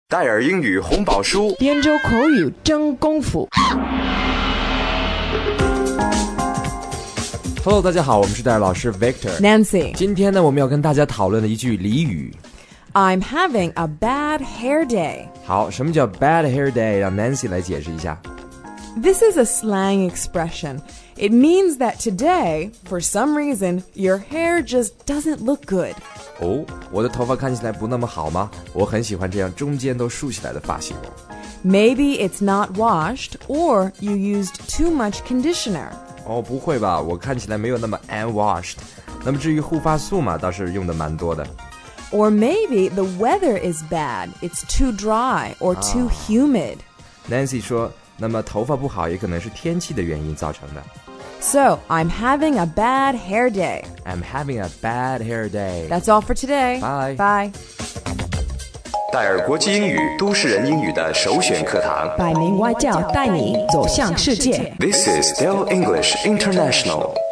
戴尔英语红宝书， 编州口语真功夫。 Hello， 大家好，我们是戴尔老师 Victor、Nancy。 今天呢，我们要跟大家讨论的一句俚语。 I'm having a bad hair day。 好，什么叫 bad hair day？ 让 Nancy 来解释一下。 This is a slang expression. It means that today, for some reason, your hair just doesn't look good. 哦，我的头发看起来不那么好吗？我很喜欢这样中间都竖起来的发型哦。 Maybe it's not washed, or you used too much conditioner. 哦，不会吧，我看起来没有那么 unwashed。那么至于护发素嘛，倒是用的蛮多的。 Or maybe the weather is bad. It's too dry or too humid. Nancy 说，那么头发不好也可能是天气的原因造成的。 So, I'm having a bad hair day. I'm having a bad hair day. That's all for today. Bye. Bye. 戴尔国际英语都市人英语的首选课堂。 百名外教带你走向世界。 This is Dell English International.